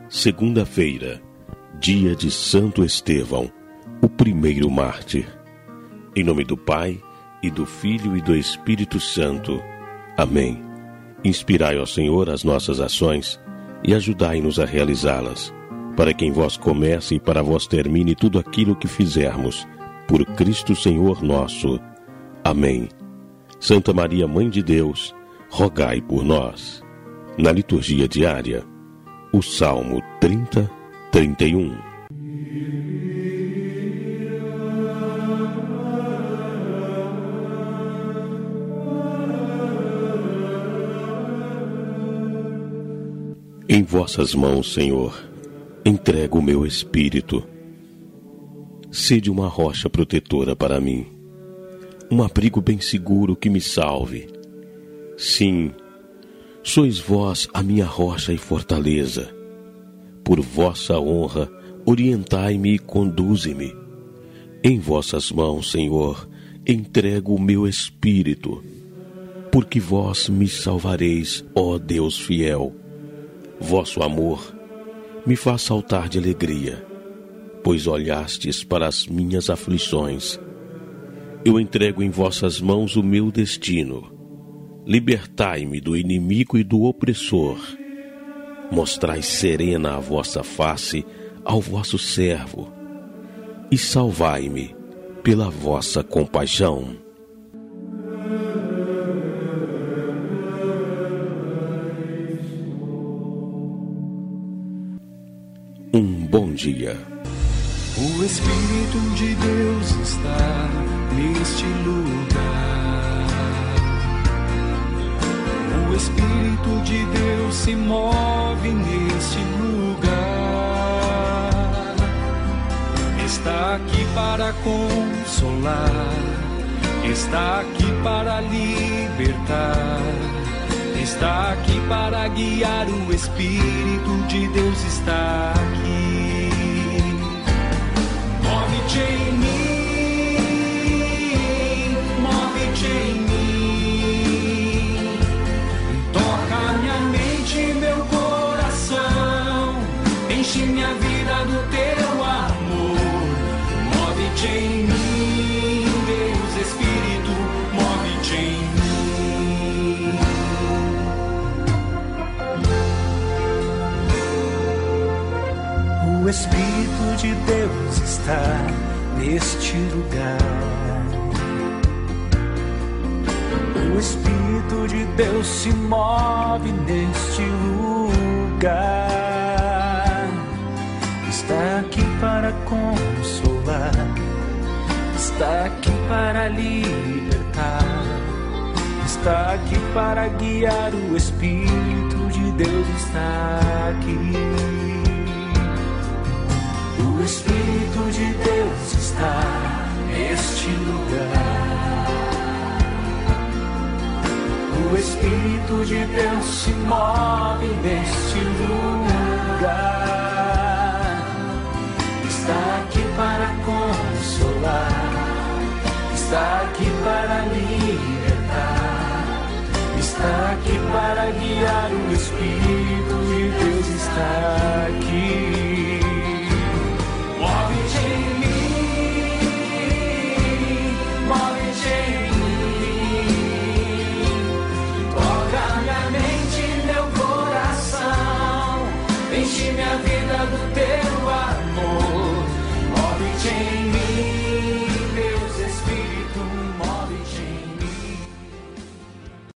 Segunda-feira, dia de Santo Estevão, o primeiro mártir. Em nome do Pai, e do Filho e do Espírito Santo. Amém. Inspirai, ó Senhor, as nossas ações e ajudai-nos a realizá-las, para que em vós comece e para vós termine tudo aquilo que fizermos, por Cristo Senhor nosso. Amém. Santa Maria, Mãe de Deus, rogai por nós. Na liturgia diária, o Salmo 30, 31. Em vossas mãos, Senhor, entrego o meu espírito. Sede uma rocha protetora para mim, um abrigo bem seguro que me salve. Sim, sois vós a minha rocha e fortaleza. Por vossa honra, orientai-me e conduze-me. Em vossas mãos, Senhor, entrego o meu espírito, porque vós me salvareis, ó Deus fiel. Vosso amor me faz saltar de alegria, pois olhastes para as minhas aflições. Eu entrego em vossas mãos o meu destino. Libertai-me do inimigo e do opressor. Mostrai serena a vossa face ao vosso servo, e salvai-me pela vossa compaixão. Um bom dia. O Espírito de Deus está neste lugar. O Espírito de Deus se move neste lugar. Está aqui para consolar, está aqui para libertar, está aqui para guiar. O Espírito de Deus está aqui. Move-te em mim, move-te em mim. Toca minha mente e meu coração, enche minha vida do teu amor. Move-te em mim, Deus Espírito, move-te em mim. O Espírito de Deus está neste lugar. O Espírito de Deus se move neste lugar. Está aqui para consolar, está aqui para libertar, está aqui para guiar. O Espírito de Deus está aqui. O Espírito de Deus está neste lugar. O Espírito de Deus se move neste lugar.